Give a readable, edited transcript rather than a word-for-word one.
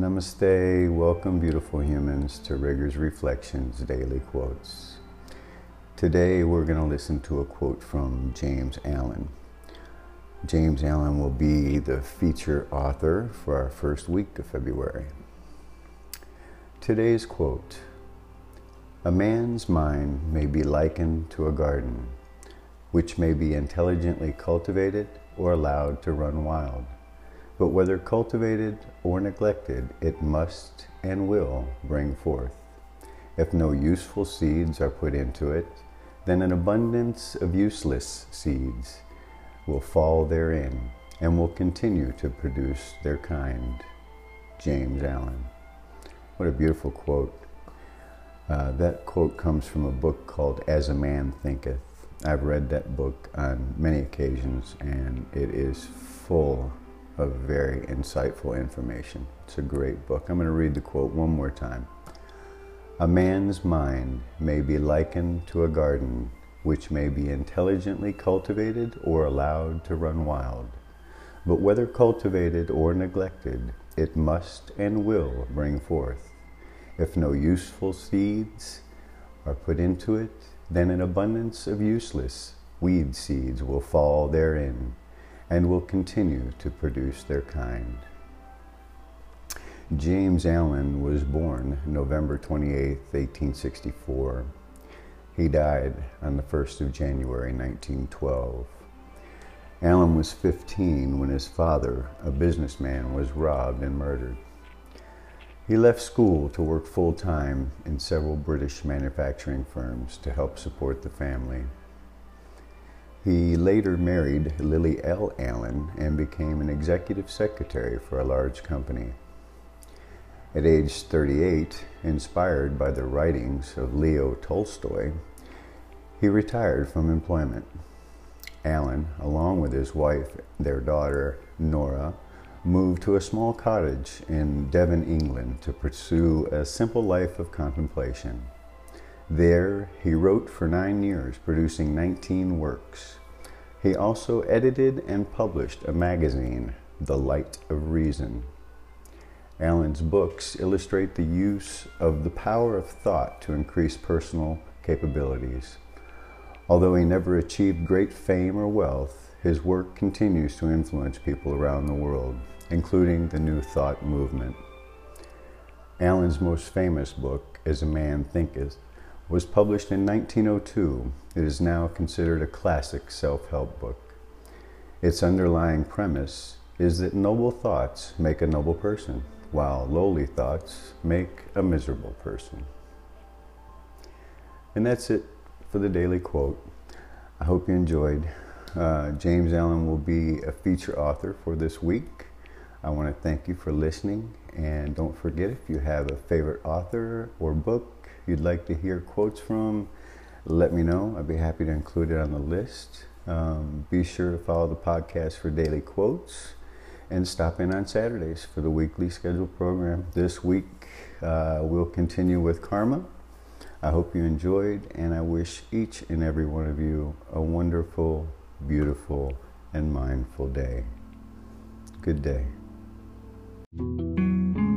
Namaste, welcome beautiful humans to Rigger's Reflections Daily Quotes. Today we're going to listen to a quote from James Allen. James Allen will be the feature author for our first week of February. Today's quote: "A man's mind may be likened to a garden, which may be intelligently cultivated or allowed to run wild. But whether cultivated or neglected, it must and will bring forth. If no useful seeds are put into it, then an abundance of useless seeds will fall therein and will continue to produce their kind." James Allen. What a beautiful quote. That quote comes from a book called As a Man Thinketh. I've read that book on many occasions, and it is full of very insightful information. It's a great book. I'm going to read the quote one more time. "A man's mind may be likened to a garden, which may be intelligently cultivated or allowed to run wild. But whether cultivated or neglected, it must and will bring forth. If no useful seeds are put into it, then an abundance of useless weed seeds will fall therein and will continue to produce their kind." James Allen was born November 28, 1864. He died on the 1st of January, 1912. Allen was 15 when his father, a businessman, was robbed and murdered. He left school to work full-time in several British manufacturing firms to help support the family. He later married Lily L. Allen and became an executive secretary for a large company. At age 38, inspired by the writings of Leo Tolstoy, he retired from employment. Allen, along with his wife, their daughter Nora, moved to a small cottage in Devon, England, to pursue a simple life of contemplation. There, he wrote for 9 years, producing 19 works. He also edited and published a magazine, The Light of Reason. Allen's books illustrate the use of the power of thought to increase personal capabilities. Although he never achieved great fame or wealth, his work continues to influence people around the world, including the New Thought movement. Allen's most famous book, As a Man Thinketh, was published in 1902. It is now considered a classic self-help book. Its underlying premise is that noble thoughts make a noble person, while lowly thoughts make a miserable person. And that's it for the daily quote. I hope you enjoyed. James Allen will be a feature author for this week. I want to thank you for listening, and don't forget, if you have a favorite author or book you'd like to hear quotes from, let me know. I'd be happy to include it on the list. Be sure to follow the podcast for daily quotes, and stop in on Saturdays for the weekly scheduled program. This week we'll continue with karma. I hope you enjoyed, and I wish each and every one of you a wonderful, beautiful, and mindful day. Good day.